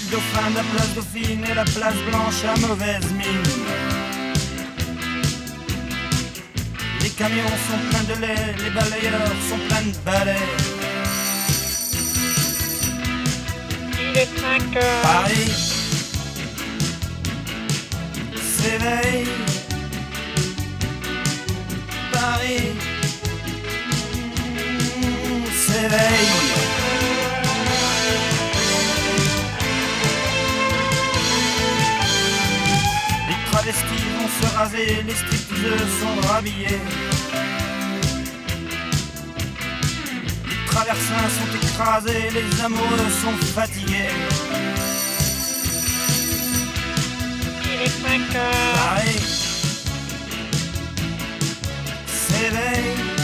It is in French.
Dauphin de la place Dauphine et la place Blanche à mauvaise mine. Les camions sont pleins de lait, les balayeurs sont pleins de balais. Il est 5 heures. Paris s'éveille. Paris s'éveille. Les travestis vont se raser, les stripteaseuses sont rhabillées. Les traversins sont écrasés, les amoureux sont fatigués. Il est 5 heures. Paris s'éveille.